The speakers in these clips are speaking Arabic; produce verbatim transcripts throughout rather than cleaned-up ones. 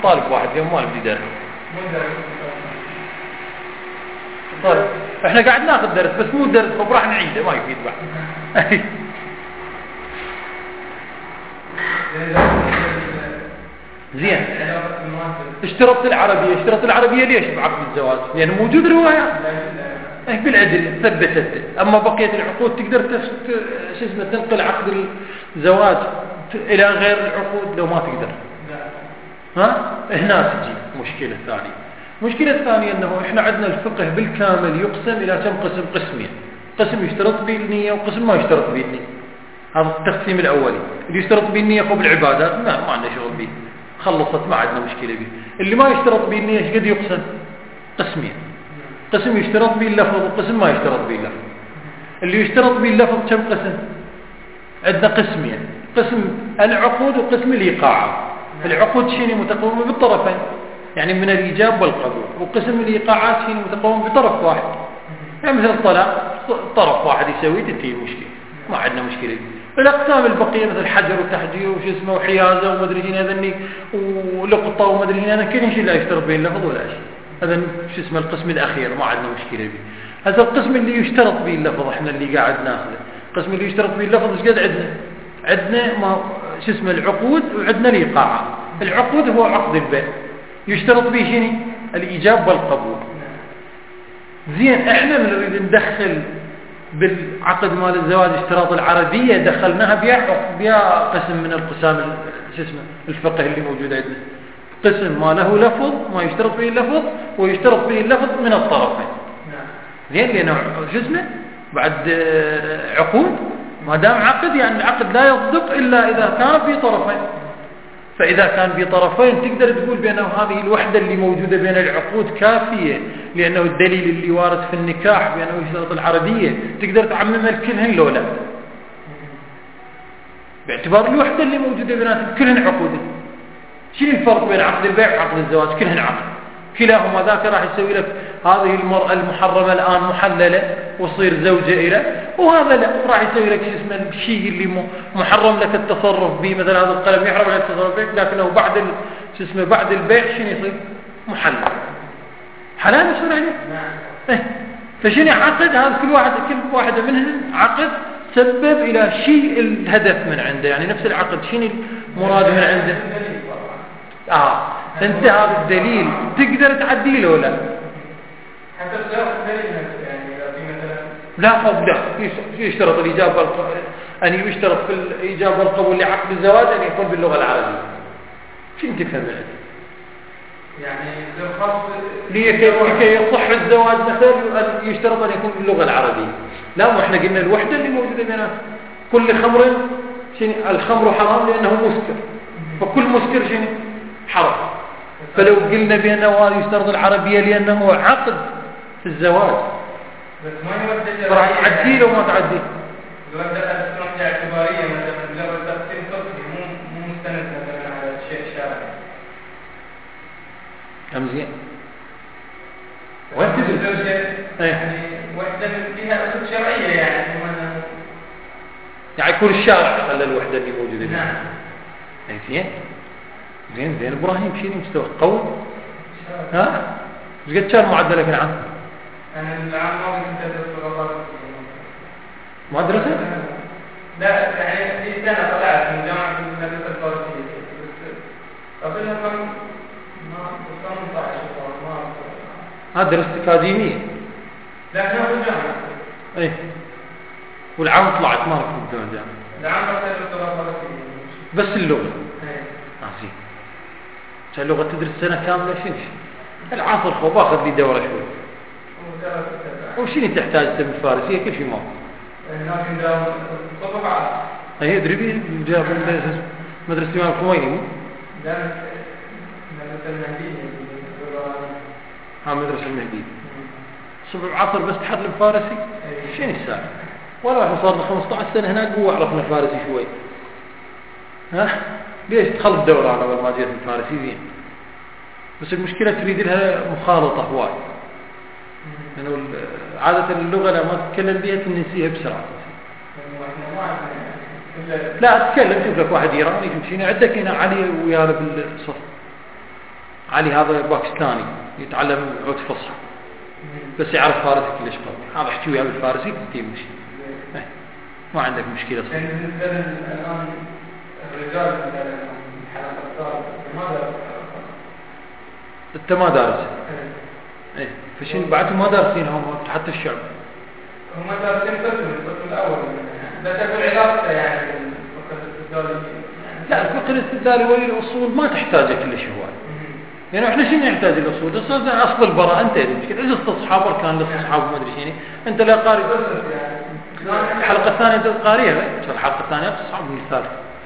طالب واحد اليوم ما له درس. طيب احنا قاعد ناخذ درس بس مو درس فراح نعيده ما يفيد بعد. زين اشترطت العربية اشترطت العربية ليش بعقد الزواج؟ لأن يعني موجود رواية بالعدل ثبتت. أما بقية العقود تقدر شو اسمه تنقل عقد الزواج إلى غير العقود لو ما تقدر. ها هنا تجي مشكلة ثانية. المشكلة الثانية أنه إحنا عندنا الفقه بالكامل يقسم إلى كم قسم؟ قسمين. قسم يشترط به النية وقسم ما يشترط به النية. هذا التقسيم الأولي. اللي يشترط به النية هو بالعبادات ما ما عندنا شغل به. خلصت ما عندنا مشكلة به. اللي ما يشترط به النية ايش قد يقسم؟ قسمين. قسم يشترط به اللفظ وقسم ما يشترط به اللفظ. اللي يشترط به اللفظ كم قسم؟ عندنا قسمين. قسم العقود وقسم الإيقاعات. العقود شيء متقوم بالطرفين يعني من الإيجاب والقبول. وقسم الإيقاعات شيء متقوم بطرف واحد يعني مثل الطلاق طرف واحد يسوي تنتهي المشكلة ما عندنا مشكلة. الأقسام البقية مثل حجر وتحجير وش اسمه وحيازة ومدري هنا ذني ولقطة ومدري هنا كل شيء لا يشترط به اللفظ ولا شيء. هذا شو اسمه القسم الأخير ما عندنا مشكلة به. هذا القسم اللي يشترط به اللفظ احنا اللي قاعد ناخذه. القسم اللي يشترط به اللفظ ايش قد عندنا؟ عندنا ما شو اسمه العقود وعندنا الإيقاعات. العقود هو عقد البيع يشترط به شنو؟ الإيجاب والقبول. زين احنا بنريد ندخل بالعقد مال الزواج اشتراط العربية دخلناها بيا بيا قسم من القسام شو اسمه الفقه اللي موجود عندنا. قسم ما له لفظ ما يشترط به اللفظ ويشترط به اللفظ من الطرفين. زين لأنه شو اسمه بعد عقود ما دام عقد يعني العقد لا يصدق إلا إذا كان في طرفين. فإذا كان في طرفين تقدر تقول بأنه هذه الوحدة اللي موجودة بين العقود كافية لأنه الدليل اللي وارد في النكاح بأنه يشترط العربية تقدر تعمم الكلهن لو لا باعتبار الوحدة اللي موجودة بيناتهم كلهن عقود. شنو الفرق بين عقد البيع وعقد الزواج؟ كلهن عقد كلاهما ذاك راح يسوي لك هذه المرأة المحرمة الآن محللة وصير زوجة إلى وهذا لا راح يسوي لك اسمه الشيء اللي محرم لك التصرف به مثل هذا القلم يحرم لك التصرف به لكنه بعد شو اسمه بعد البيع شنو يصير محلل حلال يصير عليه. إيه فشنو عقد هذا كل واحد كل واحدة منهم عقد سبب إلى شيء الهدف من عنده يعني نفس العقد شنو المراد من عنده. آه انت هذا الدليل تقدر تعديه ولا لا؟ حتى الدليل يعني في مثلا لا لا يشترط الإجابة والقبول أن يشترط في الإجابة والقبول لعقد الزواج أن يكون باللغة العربية. شو انت تفهم يعني الخاص لكي يصح الزواج مثلا يشترط أن يكون باللغة العربية. لا احنا قلنا الوحدة اللي موجودة بيننا كل خمر شنو الخمر حرام لأنه مسكر فكل مسكر شنو حرام. فلو قلنا بأنه هذا يشترط العربية لأنه عقد في الزواج بس ما يرد راح تعديه لو ما تعديه يرد الأسرة اعتبارية مثلا مجرد تقسيم فقهي مو مو مستند مثلا على الشيء الشرعي. أم زين وين تدرس يعني وحدة فيها أسس شرعية يعني يعني يكون الشارع خلى الوحدة اللي موجودة نعم. زين زين زين إبراهيم شيء مستوى قوي ها إيش قد كان معدلك العام؟ أنا العام ما كنت أدرس ولا ما درست؟ لا يعني في سنة طلعت من جامعة المدرسة الفارسية بس قبلها كم ما ثمانية عشر ما ها درست أكاديمية؟ لا أنا في الجامعة. إيه والعام طلعت ما رحت الجامعة. العام بدأت اللغة الفارسية. بس اللغة. إيه. عظيم. عشان اللغة تدرس سنة كاملة شنو؟ العصر خو باخذ لي دورة شوي. وشنو تحتاج تم الفارسية كل شيء ما. هناك عندهم طبعة. أيه أدري بيه جاب مدرسة مدرسة الإمام الخميني. لا مدرسة المهدية. ها مدرسة المهدية. صبح عصر بس تحرم فارسي. شنو السالفة؟ ولا احنا صار لنا خمسة عشر سنة هناك قوة عرفنا فارسي شوي. ها؟ ليش تخلط الدورة على أول ما جيت الفارسي زين؟ بس المشكلة تريد لها مخالطة هواي. يعني عادة اللغة لما تتكلم بها تنسيها بسرعة. لا أتكلم شوف لك واحد إيراني شوف شنو عندك هنا علي ويانا بالصف. علي هذا باكستاني يتعلم عود فصحى بس يعرف فارسي كلش قوي، هذا احكي وياه بالفارسي تنتهي مشكلة، ما عندك مشكلة. يعني بالنسبة للآن الرجال الحلقات ماذا؟ أنت ما دارس؟ إيه فشين بعد ما دارسين هم حتى الشعب. هم دارسين قسم القسم الأول بس أقول علاقته يعني بالفقه الاستدلالي. لا الفقه الاستدلالي ولي الأصول ما تحتاجه كلش هواي. يعني احنا شنو نحتاج الأصول؟ الأصول أصل البراءة أنت اللي مشكلة. إذا استصحاب أركان الاستصحاب وما أدري شنو أنت لا قارئ. الحلقة الثانية أنت قارئها شو الحلقة الثانية استصحاب من الثالث.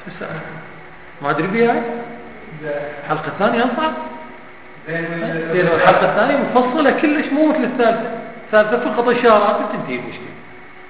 ما أدري بيها. الحلقة الثانية أصعب. زين الحلقة الثانية مفصلة كلش مو مثل الثالثة. الثالثة فقط إشارات وتنتهي المشكلة.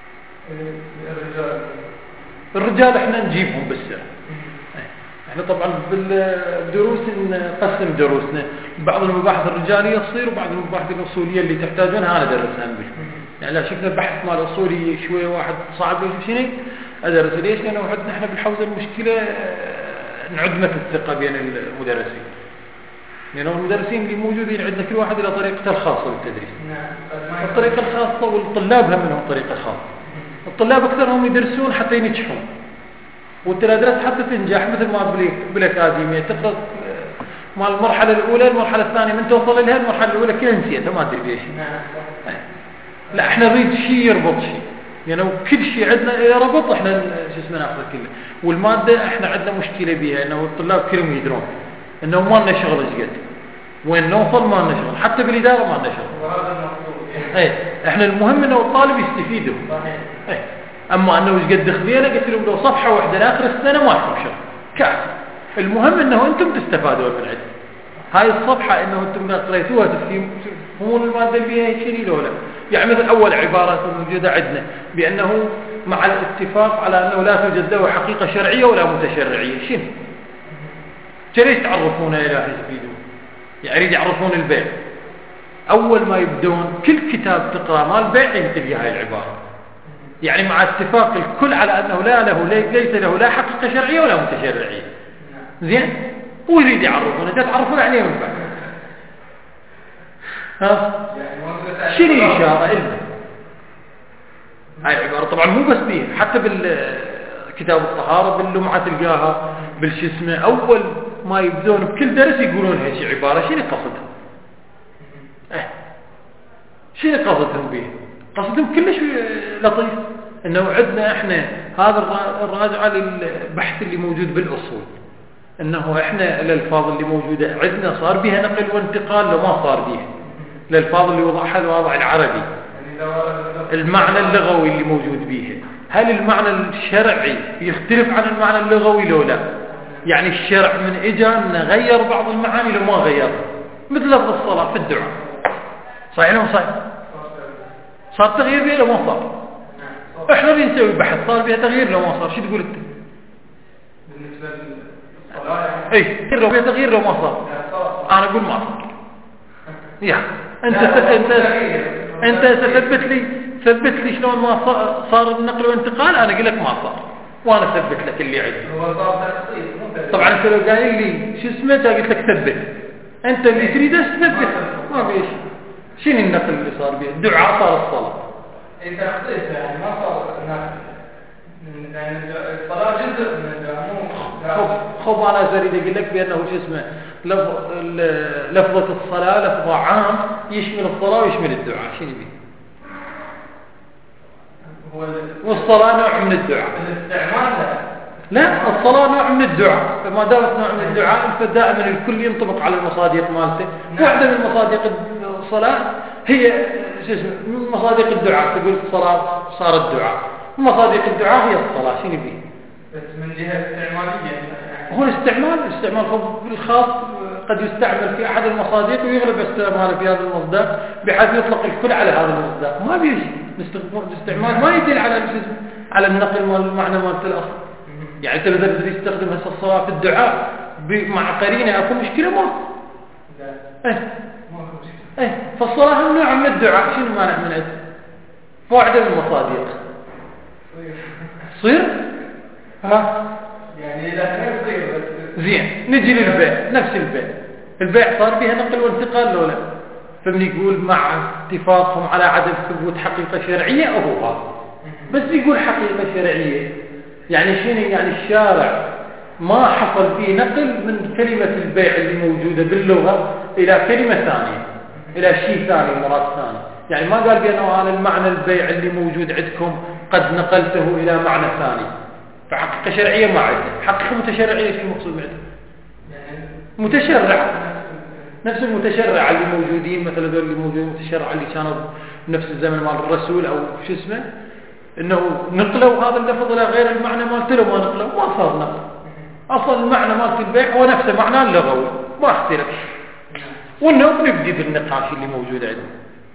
الرجال الرجال احنا نجيبهم بالسر. احنا طبعا بالدروس نقسم دروسنا، بعض المباحث الرجالية تصير وبعض المباحث الأصولية اللي تحتاجونها أنا أدرسها بش. يعني لا شفنا البحث مال الأصولي شوية واحد صعب ولا شيء أدرس ليش؟ لأنه عندنا احنا بالحوزة المشكلة انعدمت الثقة بين المدرسين. لأنه يعني المدرسين اللي موجودين عندنا كل واحد له طريقته الخاصة بالتدريس. الطريقة الخاصة والطلاب هم منهم طريقة خاصة. الطلاب أكثرهم يدرسون حتى ينجحون. وانت لا درست حتى تنجح مثل ما بالاكاديميه تقرا مال المرحله الاولى المرحله الثانيه من توصل لها المرحله الاولى كلها نسيتها ما ادري بيش. لا احنا نريد شيء يربط شيء يعني كل شيء عندنا ربط احنا شو اسمه ناخذ كله. والماده احنا عندنا مشكله بها انه الطلاب كلهم يدرون انه ما لنا شغل ايش وين نوصل ما لنا شغل حتى بالاداره ما لنا شغل. وهذا المقصود. اي احنا المهم انه الطالب يستفيد. صحيح. أما أنه إيش قد خذينا قلت لهم لو صفحة واحدة لآخر السنة ما يكون شغل كافي. المهم أنه أنتم تستفادوا من عندي هاي الصفحة أنه أنتم قريتوها تفهمون المادة اللي فيها شيء لولا. يعني مثل أول عبارة موجودة عندنا بأنه مع الاتفاق على أنه لا توجد له حقيقة شرعية ولا متشرعية. شنو؟ ليش تعرفون إلى يستفيدون؟ يعني يريد يعرفون البيع. أول ما يبدون كل كتاب تقرأ مال البيع ينتبه هاي العبارة. يعني مع اتفاق الكل على أنه لا له ليس له لا حقيقة شرعية ولا متشرعية. زين ويريد يعرفونه ده تعرفون عليه من بعد. ها شنو إشارة إلنا هاي العبارة طبعا مو بس بيه حتى بالكتاب الطهارة باللمعة تلقاها بالشسمة أول ما يبدون بكل درس يقولون هاي عبارة شنو قصدهم اه شنو قصدهم بيه قصدهم كلش لطيف انه عندنا احنا هذا الراجع للبحث اللي موجود بالاصول انه احنا الالفاظ اللي موجوده عندنا صار بها نقل وانتقال لو ما صار بها الالفاظ اللي وضعها الوضع العربي المعنى اللغوي اللي موجود بها هل المعنى الشرعي يختلف عن المعنى اللغوي لو لا يعني الشرع من اجانا غير بعض المعاني لو ما غير مثل لفظ الصلاه في الدعاء صحيح ولا صحيح صار تغيير بيه لو ما صار احنا بنسوي بحث صار بيه تغيير لو ما صار شو تقول انت بالنسبه للصلاه اي لو بيه تغيير لو ما صار انا اقول ما صار يا انت انت انت تثبت لي ثبت لي شلون ما صار النقل والانتقال انا اقول لك ما صار وانا اثبت لك اللي عندي هو صار تخصيص مو طبعا انت لو قايل لي شو اسمه قلت لك ثبت انت اللي تريده تثبت ما بيش شنو النقل اللي صار به الدعاء صار الصلاة انت تخصيص يعني ما صار نقل يعني الصلاة جزء من الدعاء مو خب انا اريد اقول لك بانه شو اسمه لفظة الصلاة لفظة عام يشمل الصلاة ويشمل الدعاء شنو بيه هو والصلاة نوع من الدعاء الاستعمال لا الصلاة نوع من الدعاء فما دامت نوع من الدعاء فدائما الكل ينطبق على المصادق مالته واحدة من مصادق الصلاة هي شو اسمه من مصادق الدعاء تقول الصلاة صار الدعاء مصادق الدعاء هي الصلاة شنو بيه بس من جهة استعمالية هو الاستعمال استعمال بالخاص قد يستعمل في أحد المصادق ويغلب استعماله في هذا المصداق بحيث يطلق الكل على هذا المصداق ما بيجي الاستعمال ما يدل على على النقل والمعنى مالت الأصل يعني انت اذا بدك تستخدم هسه الصلاه في الدعاء مع قرينه اكو مشكله ما لا ايه ايه فالصلاه نوع من الدعاء شنو المانع من عندها واحده من المصادق صير ها يعني لا تصير بس زين نجي للبيع نفس البيع البيع صار بها نقل وانتقال لولا، فمن يقول مع اتفاقهم على عدم ثبوت حقيقة شرعية أو هو هذا بس يقول حقيقة شرعية، يعني شنو؟ يعني الشارع ما حصل فيه نقل من كلمة البيع اللي موجودة باللغة إلى كلمة ثانية، إلى شيء ثاني مراد ثاني. يعني ما قال بأنه أنا المعنى البيع اللي موجود عندكم قد نقلته إلى معنى ثاني، فحقيقة شرعية ما عنده. حقيقة متشرعية شو المقصود بعده؟ متشرع، نفس المتشرع اللي موجودين مثلا دول اللي موجودين متشرع اللي كانوا بنفس الزمن مال الرسول أو شو اسمه، إنه نقلوا هذا اللفظ إلى غير المعنى مالته، لو ما نقلوا ما صار نقل. أصلا المعنى مالت البيع هو نفسه معناه اللغوي ما اختلف، وإنه بنبدي بالنقاش اللي موجود عندنا.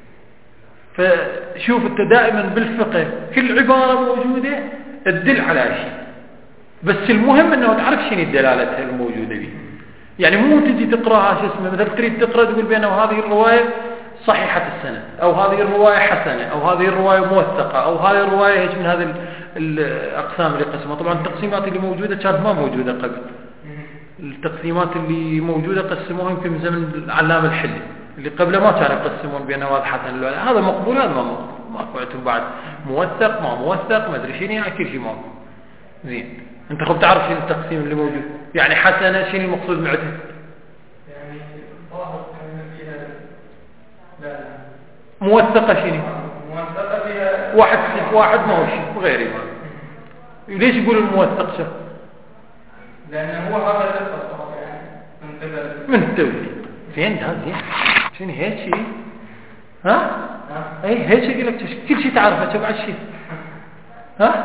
فشوف أنت دائما بالفقه كل عبارة موجودة تدل على شيء، بس المهم أنه تعرف شنو الدلالة الموجودة به. يعني مو تجي تقرأها شو اسمه، مثلا تريد تقرأ تقول بأنه هذه الرواية صحيحة السند، أو هذه الرواية حسنة، أو هذه الرواية موثقة، أو هذه الرواية هيك من هذه الأقسام اللي قسمها. طبعا التقسيمات اللي موجودة كانت ما موجودة قبل، التقسيمات اللي موجودة قسموها يمكن من زمن العلامة الحلي، اللي قبله ما كانوا يقسمون بأنه هذا حسن هذا مقبول هذا ما مقبول، ماكو عندهم بعد موثق ما موثق ما أدري شنو، يعني كل شيء ماكو. زين أنت خب تعرف شنو التقسيم اللي موجود، يعني حسنة شنو المقصود معته؟ يعني ظاهر فيها لا موثقة شنو؟ موثقة فيها واحد واحد ما هو شيء وغيره ما. ليش يقول الموثق شو؟ لأنه هو هذا الصحة يعني من قبل من التوثيق. فين هذا زين؟ شنو هيك شيء؟ ها؟ أي هيك يقول لك كل شيء تعرفه تبع الشيء. ها؟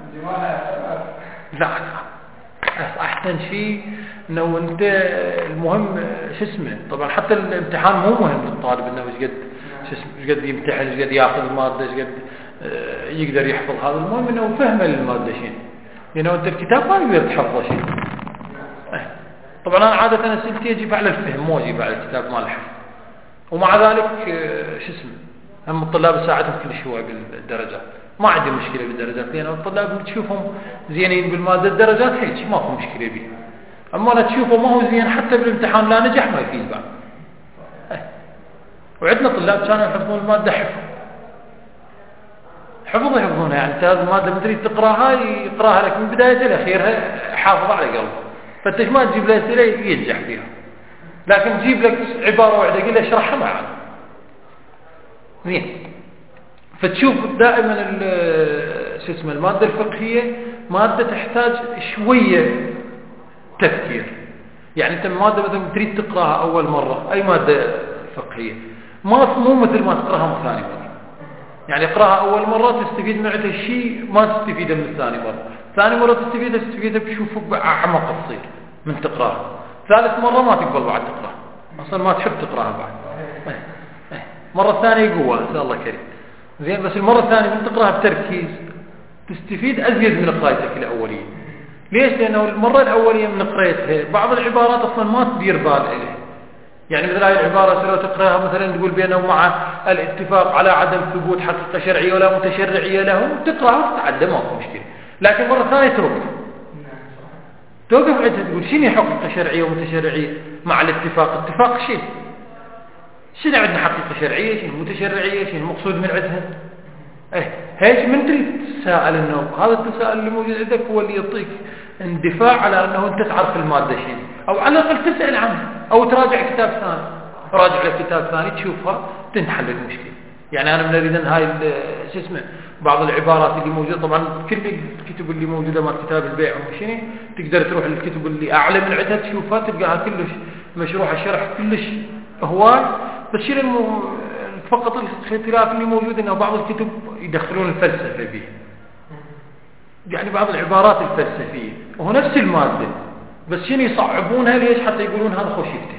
لا أحسن شيء إنه أنت المهم شو اسمه. طبعا حتى الامتحان مو مهم للطالب إنه إيش قد شو اسمه إيش قد يمتحن إيش قد يأخذ المادة إيش قد يقدر يحفظ هذا. المهم إنه فهم المادة شيء، لأنه أنت الكتاب ما يقدر تحفظه شيء. طبعا أنا عادة أنا أسئلتي أجيب على الفهم مو أجيب على الكتاب مال الحفظ. ومع ذلك شو اسمه هم الطلاب يساعدهم كل شوي بالدرجات، ما عندي مشكلة بالدرجات، لأن الطلاب تشوفهم زينين بالمادة الدرجات هيك ما في مشكلة به. أما لا تشوفه ما هو زين حتى بالامتحان لا نجح ما يفيد بعد. وعندنا طلاب كانوا يحفظون المادة حفظ حفظ يحفظونها، يعني هذه المادة مدري تقراها يقراها لك من بداية لأخيرها حافظ على قلبه، فأنت ما تجيب له أسئلة ينجح فيها، لكن تجيب لك عبارة واحدة قل اشرحها معه زين. فتشوف دائما شو اسمه المادة الفقهية مادة تحتاج شوية تفكير. يعني انت مادة مثلا تريد تقراها أول مرة أي مادة فقهية ما مو مثل ما تقراها ثاني مرة. يعني اقراها أول مرة تستفيد معها الشيء ما تستفيده من ثاني مرة، ثاني مرة تستفيده تستفيده بشوفه بأعمق تصير من تقراها، ثالث مرة ما تقبل بعد تقراها أصلا ما تحب تقراها بعد. مرة ثانية قوة إن شاء الله كريم زين، بس المرة الثانية من تقراها بتركيز تستفيد أزيد من قراءتك الأولية. ليش؟ لأنه المرة الأولية من قراءتها بعض العبارات أصلا ما تدير بال إليه. يعني مثل هاي العبارة لو تقراها مثلا تقول بأنه مع الاتفاق على عدم ثبوت حقيقة شرعية ولا متشرعية له تقراها وتتعدى ما في مشكلة، لكن مرة ثانية توقف توقف عندها تقول شنو حقيقة شرعية ومتشرعية مع الاتفاق. اتفاق شيء شنو عندنا حقيقة شرعية شنو متشرعية شنو المقصود من عندها. ايه هيك من تريد تساءل انه هذا التساؤل اللي موجود عندك هو اللي يعطيك اندفاع على انه انت تعرف المادة شنو، او على الاقل تسأل عنها او تراجع كتاب ثاني، راجع لك كتاب ثاني تشوفها تنحل المشكلة. يعني انا من اريد ان هاي شو اسمه بعض العبارات اللي موجودة طبعا كل الكتب اللي موجودة مع كتاب البيع وشنو تقدر تروح للكتب اللي اعلى من عندها تشوفها تلقاها كلش مشروحة شرح كلش هواي. بس شنو المو... فقط الاختلاف اللي موجود انه بعض الكتب يدخلون الفلسفة فيه، يعني بعض العبارات الفلسفية وهو نفس المادة بس شنو يصعبونها ليش حتى يقولون هذا خوش يفتح.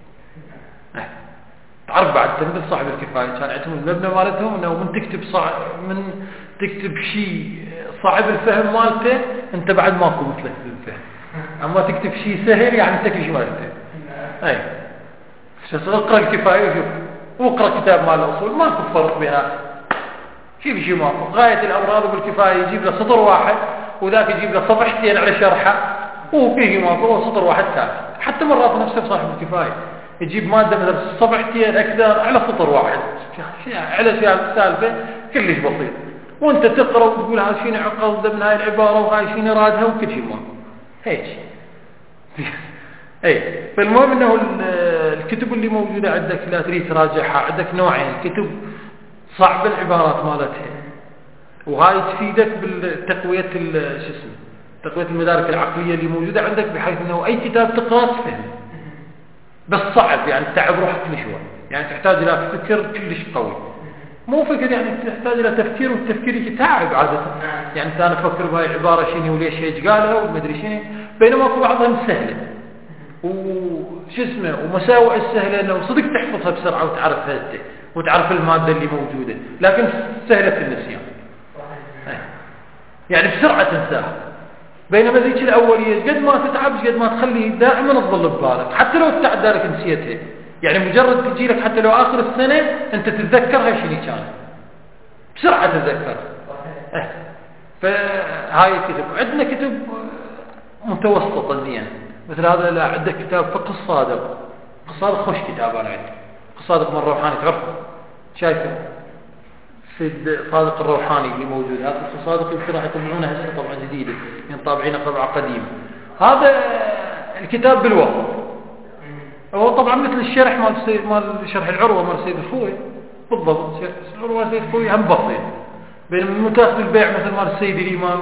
تعرف بعد تنبل صاحب الكفاية كان عندهم المبنى مالتهم انه من تكتب صعب من تكتب شيء صعب الفهم مالته انت بعد ماكو مثلك الفهم، اما تكتب شيء سهل يعني انت كل شيء مالته. اي اقرأ الكفاية وشوف واقرأ كتاب مال الأصول ماكو فرق بينها شيء بشيء ماكو. غاية الأمراض بالكفاية يجيب له سطر واحد وذاك يجيب له صفحتين على شرحه وفيه ماكو سطر واحد ثاني. حتى مرات نفسه صاحب الكفاية يجيب مادة مثلا الصفحتين أكثر على سطر واحد على سالفة كلش بسيط، وانت تقرأ وتقول هذا شيء عقل من هاي العبارة وهاي شيء رادها وكل شيء ما هيك. اي فالمهم انه الكتب اللي موجودة عندك لا تريد تراجعها، عندك نوعين كتب صعب العبارات مالتها، وهاي تفيدك بالتقوية شو اسمه تقوية المدارك العقلية اللي موجودة عندك، بحيث انه اي كتاب تقرأ تفهم، بس صعب يعني تعب روحك كل شوي، يعني تحتاج الى فكر كلش قوي، مو فكر يعني تحتاج الى تفكير، والتفكير يتعب عادة، يعني انت انا افكر بهاي العبارة شنو وليش هيك قالها وما ادري شنو، بينما في بعضها سهلة وش اسمه ومساوئ السهلة انه صدق تحفظها بسرعة وتعرف هذته وتعرف المادة اللي موجودة، لكن سهلة النسيان يعني بسرعة تنساها، بينما ذيك الأولية قد ما تتعب قد ما تخلي دائما تظل ببالك، حتى لو تعد ذلك نسيتها، يعني مجرد تجي لك حتى لو آخر السنة أنت تتذكرها شنو كانت بسرعة تتذكرها. اه. فهاي الكتب عندنا كتب متوسطة زين، مثل هذا لا عندك كتاب فقه الصادق، الصادق خوش كتاب أنا عندي، الصادق من الروحاني تعرفه شايفه في الصادق الروحاني اللي موجود، هذا الصادق يمكن راح يطبعونه هسه طبعا جديدة يعني طابعينه طبعة قديمة، هذا الكتاب بالوسط هو طبعا مثل الشرح مال سيد مال شرح العروة مال سيد الخوي بالضبط، شرح العروة سيد الخوي هم بسيط، بينما تاخذ البيع مثل مال السيد الإمام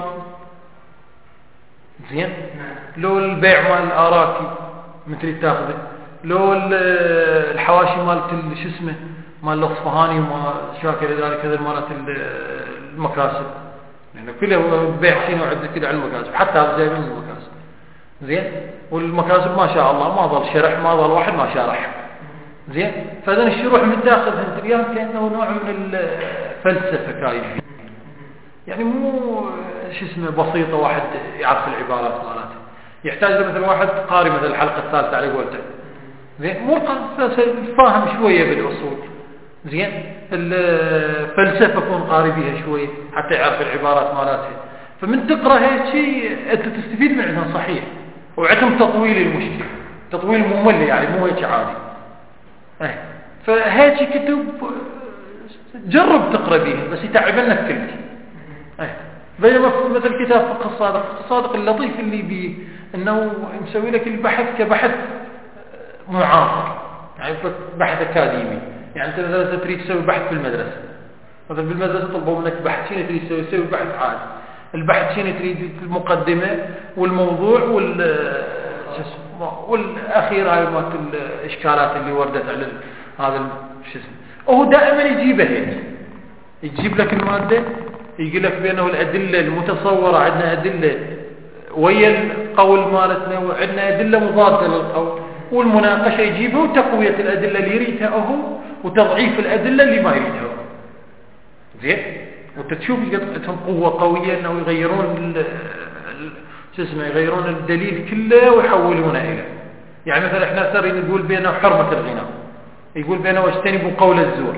زين، لو البيع مال الآراكي مثل تاخذه، لو الحواشي مالت شو اسمه مال الأصفهاني وما شاكر ذلك هذا مالت المكاسب، يعني كله بيع شيء وعد كده على المكاسب، حتى هذا جاي من المكاسب زين، والمكاسب ما شاء الله ما ظل شرح، ما ظل واحد ما شارح زين، فإذا الشروح من داخل انت اليوم كأنه نوع من الفلسفة كاين، يعني مو شو اسمه بسيطة واحد يعرف العبارات مالته، يحتاج له مثل واحد قاري مثل الحلقة الثالثة على قولته زين، مو فاهم شوية بالأصول زين، الفلسفة يكون قاري بيها شوي حتى يعرف العبارات مالتها، فمن تقرأ هيك شيء أنت تستفيد من عندهم صحيح، وعندهم تطويل المشكلة، تطويل ممل يعني مو هيك عادي، ايه فهيك كتب جرب تقرأ بيها بس يتعبنك كلش، ايه بينما مثل كتاب فقه الصادق، فقه الصادق اللطيف اللي بيه انه مسوي لك البحث كبحث معاصر، يعني بحث أكاديمي، يعني أنت مثلا تريد تسوي بحث في المدرسة، مثلا بالمدرسة طلبوا منك بحث شنو تريد تسوي، تسوي بحث عادي، البحث شنو تريد المقدمة والموضوع وال والأخير هاي مالت الإشكالات اللي وردت على هذا شو اسمه، وهو دائما يجيبها هيك، يجيب لك المادة يقول لك بأنه الأدلة المتصورة عندنا أدلة ويا القول مالتنا وعندنا أدلة مضادة للقول، والمناقشة يجيبها وتقوية الأدلة اللي يريدها هو وتضعيف الأدلة اللي ما يريدها زين، وانت تشوف عندهم قوة قوية انه يغيرون شو اسمه يغيرون الدليل كله ويحولونه إليه، يعني مثلا احنا صار نقول بأنه حرمة الغناء، يقول بأنه اجتنبوا قول الزور،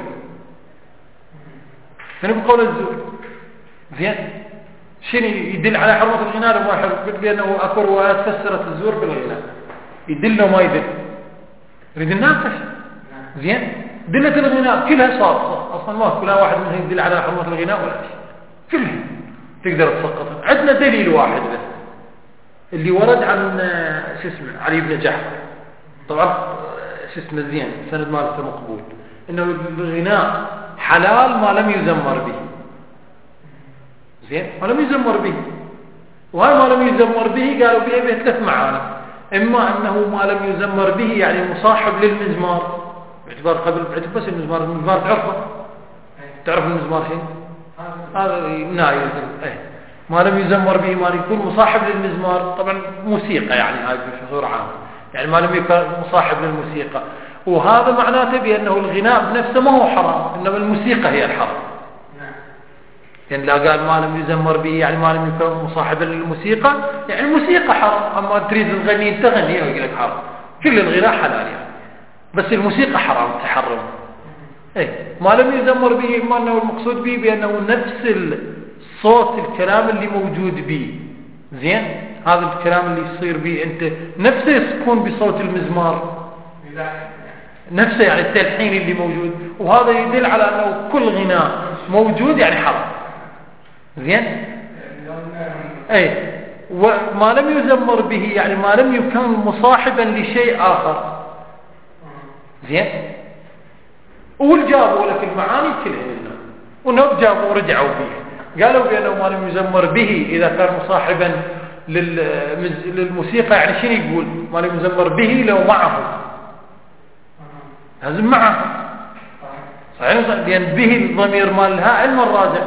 اجتنبوا قول الزور زين، شنو يدل على حرمة الغناء لما يحرم بأنه أكو روايات فسرت الزور بالغناء، يدل وما يدل، يريد الناقش زين، دلة الغناء كلها صار أصلا ما كلها واحد منها يدل على حرمة الغناء ولا شيء، كلها تقدر تسقطها، عندنا دليل واحد بس اللي ورد عن شو اسمه علي بن جعفر، طبعا شو اسمه زين سند مالته مقبول، انه الغناء حلال ما لم يزمر به زين، ما لم يزمر به، وهاي ما لم يزمر به قالوا بها به ثلاث معاني، اما انه ما لم يزمر به يعني مصاحب للمزمار، باعتبار قبل باعتبار بس المزمار، المزمار تعرفه تعرف المزمار شيء هذا نايل ايه، ما لم يزمر به ما يكون مصاحب للمزمار، طبعا موسيقى يعني هاي بصورة عامة، يعني ما لم يكون مصاحب للموسيقى، وهذا معناته بأنه الغناء بنفسه ما هو حرام، إنما الموسيقى هي الحرام، يعني لا قال ما لم يزمر به يعني ما لم يكون مصاحبا للموسيقى، يعني الموسيقى حرام، أما تريد الغني تغني ويقول لك حرام، كل الغناء حلال يعني، بس الموسيقى حرام تحرم، ايه ما لم يزمر به ما أنه المقصود به بأنه نفس الصوت الكلام اللي موجود به زين، هذا الكلام اللي يصير به أنت نفسه يكون بصوت المزمار نفسه يعني التلحين اللي موجود، وهذا يدل على أنه كل غناء موجود يعني حرام. زين؟ أي وما لم يزمر به يعني ما لم يكن مصاحبا لشيء آخر. زين؟ والجابوا لك المعاني كلها ونوب جابوا ورجعوا به، قالوا بأنه ما لم يزمر به إذا كان مصاحبا للموسيقى يعني شنو يقول؟ ما لم يزمر به لو معه لازم معه صحيح، لأن به الضمير مالها علم الراجع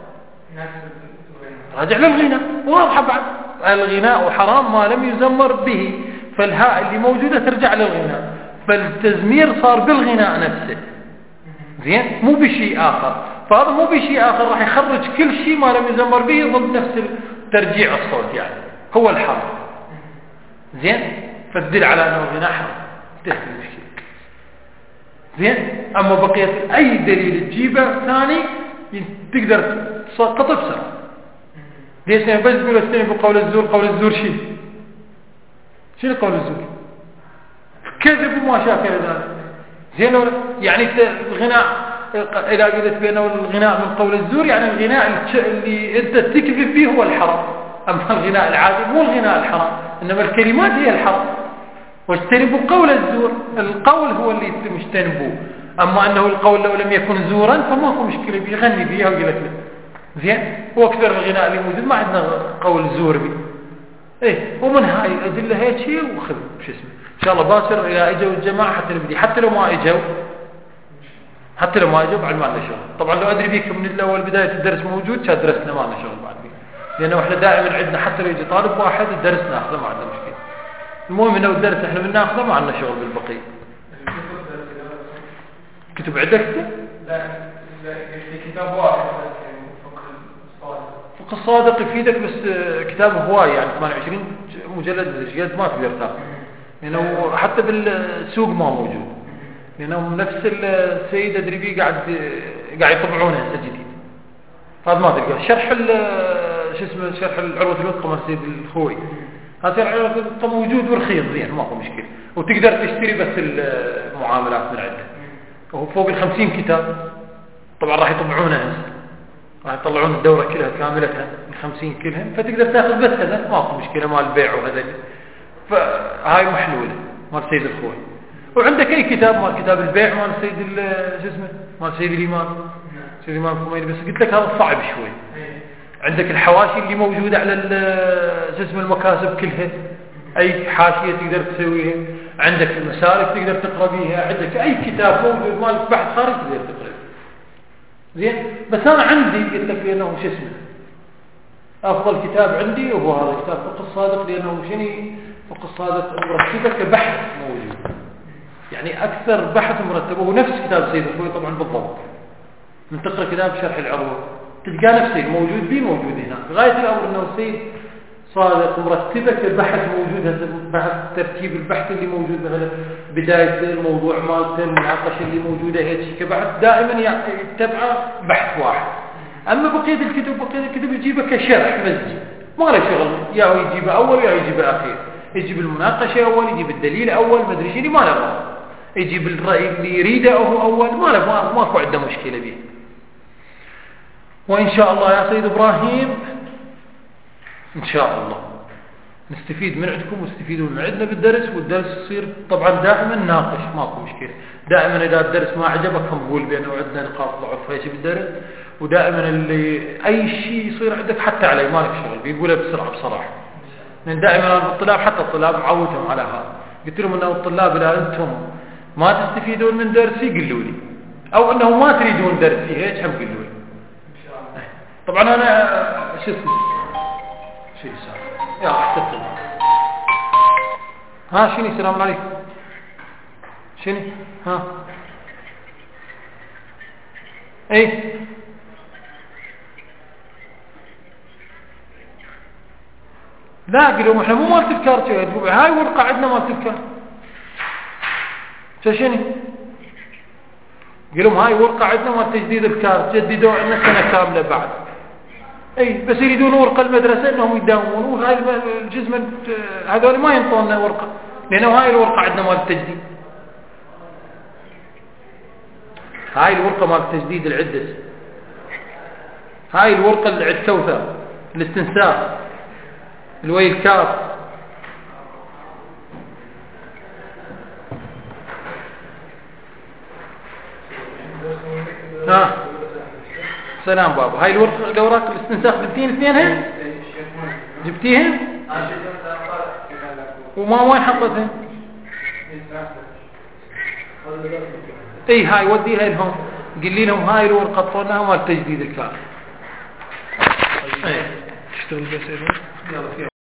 راجع للغناء واضحة بعد الغناء وحرام ما لم يزمر به، فالهاء اللي موجودة ترجع للغناء، فالتزمير صار بالغناء نفسه. زين؟ مو بشيء آخر، فهذا مو بشيء آخر راح يخرج كل شيء ما لم يزمر به ضد نفس ترجيع الصوت يعني هو الحرام. زين؟ فتدل على أنه الغناء حرام تهدي المشكلة. زين؟ أما بقية أي دليل تجيبه ثاني تقدر تسقط بسرعة. ليش يعني بس تقول استني بقول الزور؟ قول الزور شيء شنو قول الزور؟ كذب وما شاكل ذلك. زين؟ يعني الغناء إذا قلت بأنه الغناء من قول الزور يعني الغناء اللي أنت تكذب فيه هو الحرام، أما الغناء العادي مو الغناء الحرام، إنما الكلمات هي الحرام. واجتنبوا قول الزور، القول هو اللي مجتنبوه، أما أنه القول لو لم يكن زورا فما هو مشكلة بيغني فيها ويقول لك زين. وأكثر الغناء اللي موجود ما عندنا قول زور به. إيه ومن هاي الأدلة هيك شيء وخذ شو اسمه إن شاء الله باكر إذا إجوا الجماعة حتى نبدي، حتى لو ما إجوا حتى لو ما إجوا بعد ما لنا شغل. طبعا لو أدري بيك من الأول بداية الدرس موجود كان درسنا ما لنا شغل بعد بيك، لأنه إحنا دائما عندنا حتى لو يجي طالب واحد الدرس ناخذه ما عندنا مشكلة. المهم إنه الدرس إحنا من ناخذه ما عندنا شغل بالبقية. كتب عندك؟ لا كتاب واحد فقه الصادق يفيدك بس كتاب هواي يعني ثمانية وعشرين مجلد زجاج ما تقدر تاخذ، لأنه حتى بالسوق ما موجود، لأنه نفس السيد أدري بيه قاعد قاعد يطبعونه هسه جديد، هذا ما تلقاه. شرح شو اسمه شرح العروة الوثقى مال سيد الخوي، هذا شرح العروة الوثقى موجود ورخيص زين ما هو مشكلة، وتقدر تشتري بس المعاملات من عنده، وهو فوق الخمسين كتاب. طبعا راح يطبعونه هسه، راح يطلعون الدورة كلها كاملتها الخمسين كلها، فتقدر تاخذ بس هذا ما هو مشكلة مال البيع وهذا، فهاي محلولة مال سيد الخوي. وعندك أي كتاب مال كتاب البيع مال سيد شو اسمه مال سيد الإمام سيد الإمام الخميني، بس قلت لك هذا صعب شوي. عندك الحواشي اللي موجودة على شو اسمه المكاسب كلها، أي حاشية تقدر تسويها، عندك المسالك تقدر تقرأ بيها، عندك أي كتاب موجود مال بحث خارج تقدر تقرأ. زين؟ بس أنا عندي قلت لك لأنه شو اسمه أفضل كتاب عندي وهو هذا كتاب فقه الصادق، لأنه شنو فقه الصادق مرتبة كبحث موجود، يعني أكثر بحث مرتب، وهو نفس كتاب سيد الخوي طبعا بالضبط. من تقرأ كتاب شرح العروة تلقى نفسه موجود بيه موجود هنا، غاية الأمر أنه سيد صادق مرتبة كبحث موجود، هذا بحث ترتيب البحث اللي موجود مثلا بداية الموضوع مالته المناقشة اللي موجودة هيك كبحث دائما يتبع بحث واحد. أما بقية الكتب بقية الكتب يجيبه كشرح مسجد ما له شغل، يا هو يجيبه أول يا يجيبه أخير، يجيب المناقشة أول يجيب الدليل أول ما أدري شيء ما له، يجيب الرأي اللي يريده هو أول ما له ما ماكو عنده مشكلة به. وإن شاء الله يا سيد إبراهيم إن شاء الله نستفيد من عندكم واستفيدوا من عندنا بالدرس، والدرس يصير طبعا دائما ناقش ماكو مشكلة. دائما إذا الدرس ما عجبك نقول بأنه عندنا نقاط ضعف هيك بالدرس، ودائما اللي أي شيء يصير عندك حتى علي ما لك شغل بيقولها بسرعة بصراحة، لأن دائما الطلاب حتى الطلاب معودهم على هذا، قلت لهم أنه الطلاب إذا أنتم ما تستفيدون من درسي قلوا لي، أو أنه ما تريدون درسي هيك هم قلوا لي. طبعا أنا شو اسمه شو يسار يا احتفل ها شنو السلام عليكم شنو ها اي لا قالوا احنا مو مال تذكار هاي ورقه عندنا مال تذكار شنو قالوا هاي ورقه عندنا مال تجديد الكارت جددوا عندنا سنه كامله بعد اي بس يريدون ورقه المدرسه انهم يداومون، وهاي الجزء هذول ما ينطونا ورقه لانه هاي الورقه عندنا مال التجديد. هاي الورقة مال تجديد العدس، هاي الورقة اللي عند كوثر الاستنساخ الويل كاف. ها سلام بابا، هاي الورقة الأوراق الاستنساخ جبتين اثنينها؟ جبتيها؟ وما وين حطتها؟ اي هاي وديها لهم، قل لهم هاي الورقة طلناها مال تجديد الكاف. اشتغل بس يلا